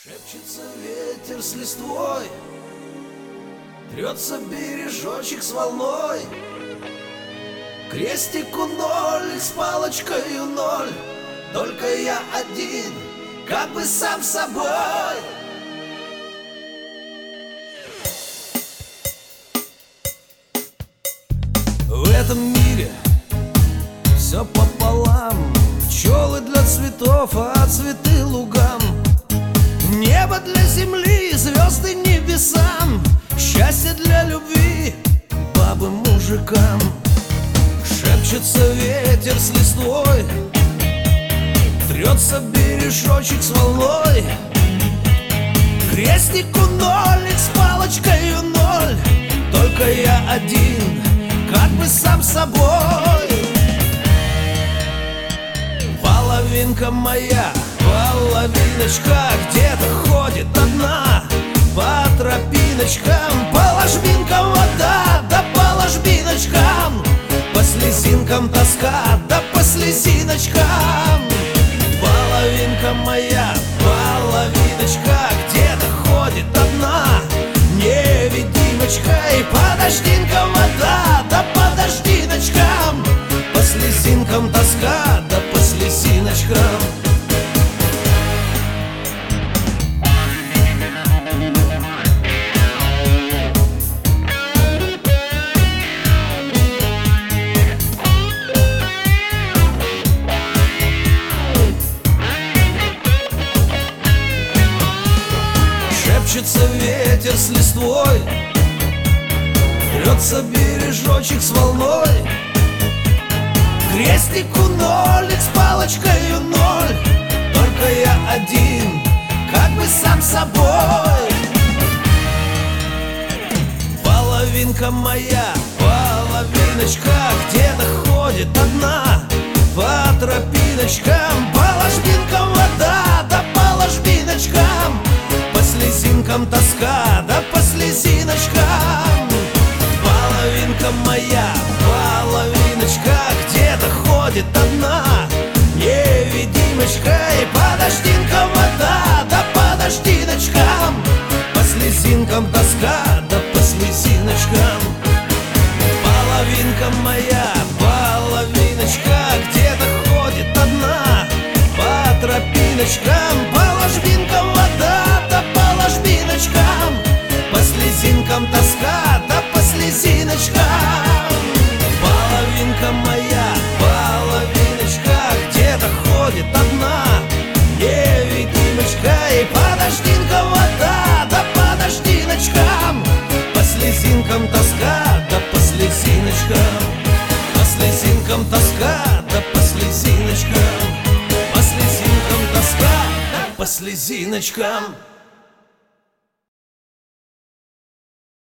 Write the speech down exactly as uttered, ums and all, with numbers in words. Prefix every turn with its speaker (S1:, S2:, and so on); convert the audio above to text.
S1: Шепчется ветер с листвой, трется бережочек с волной. Крестику ноль, с палочкою ноль, только я один, как бы сам собой. В этом мире все пополам, пчелы для цветов, а цветы лугам. Небо для земли, звезды небесам, счастье для любви, бабы мужикам. Шепчется ветер с листвой, трется бережочек с волной. Крестику ноль, с палочкою ноль, только я один, как бы сам собой. Половинка моя, половиночка, где-то ходит одна по тропиночкам, по ложбинкам вода, да по ложбиночкам, по слезинкам тоска, да по слезиночкам. Половинка моя, половиночка, где-то ходит одна невидимочка, и по дождинкам вода, да по дождиночкам, по слезинкам тоска, да по слезиночкам. Шепчется ветер с листвой, трется бережочек с волной. Крестику ноль, с палочкою ноль, только я один, как бы сам собой. Половинка моя, половиночка, где-то ходит одна по тропиночкам, по ложбинкам вода, да по ложбиночкам, по слезинкам тоска, да по слезиночкам. Половинка моя, половиночка, где-то ходит одна невидимочка, и по дождинкам вода, да по дождиночкам, по слезинкам тоска, да по слезиночкам. Половинка моя, половиночка, где-то ходит одна по тропиночкам, по ложбинкам вода, да по ложбиночкам, по слезинкам тоска, да по слезиночкам. Половинка моя, половиночка, где-то ходит одна невидимочка, и по дождинкам вода, да по дождиночкам, по слезинкам тоска, да по слезиночкам, по слезинкам тоска, да по слезиночкам, по слезинкам тоска, да по слезиночкам.